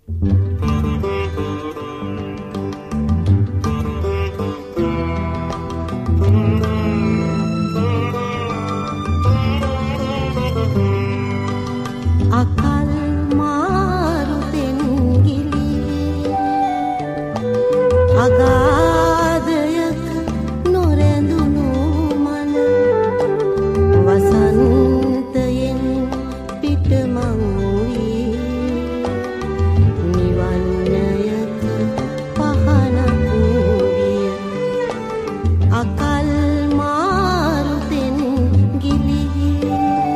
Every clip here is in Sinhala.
akal මාරුතෙන් ගිලී අගාධයක නොරැඳුණු මන වසන්තයෙන් පිටමං වී නිවන්නයක පහනක් විය අකල් මාරුතෙන් ගිලී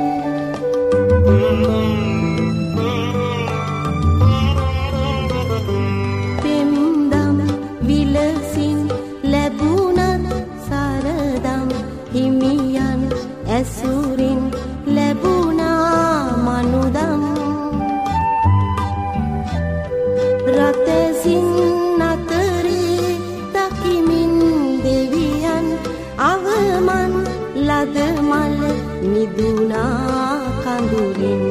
පෙම්දම් විලසින් ලැබුණත් සරදම් හිමියන් ඇසුරින් ලැබුණා මනුදම් රතසින් අතරේ දකිමින් දෙවියන් අවමන් ලද මල මිදුණා කඳුරින්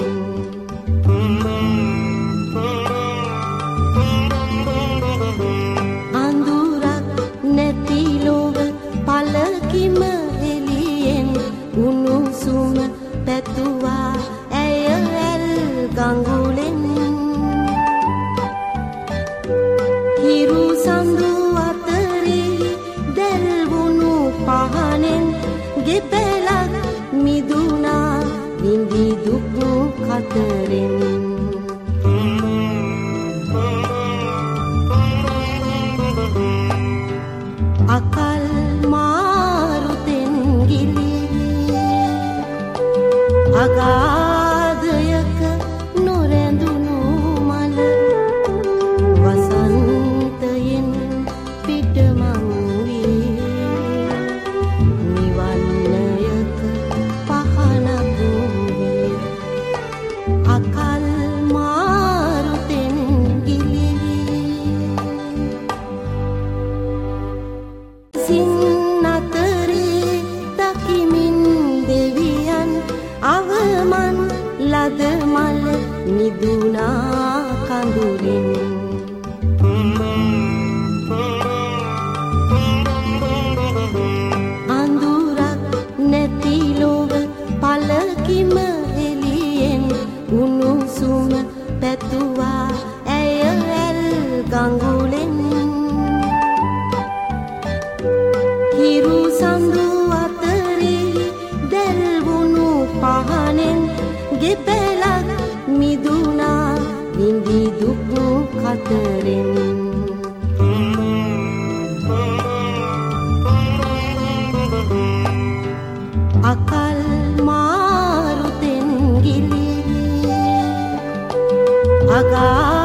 අඳුරක් නැති ලොව පළකිම එළියෙන් උණුසුම පැතුවා ඇය ඇල් ගඟුලෙන් හිරු සඳු අතරේ දැල්වුණු පහනෙන් ගෙපැලක් මිදුණා නිදි දුක් කතරෙන් අකල් මාරුතෙන් ගිලී අගාධයක නොරැඳුණු මල වසන්තයෙන් පිටමං වී නිවන්නයක පහනක් විය අකල් මාරුතෙන් ගිලී සින් අතරේ දකිමින් දෙවියන් අවමන් ලද මල මිදුණා කඳුරින් අඳුරක් නැති ලොව පළකිම එළියෙන් උණුසුම පැතුවා ඇය ඇල් ගඟුලෙන් හිරු සඳු අතරේ දැල්වුණු පහනෙන් ගෙපැලක් මිදුණා නිදි දුක් කතරෙන් අකල් මාරුතෙන් ගිලී අගා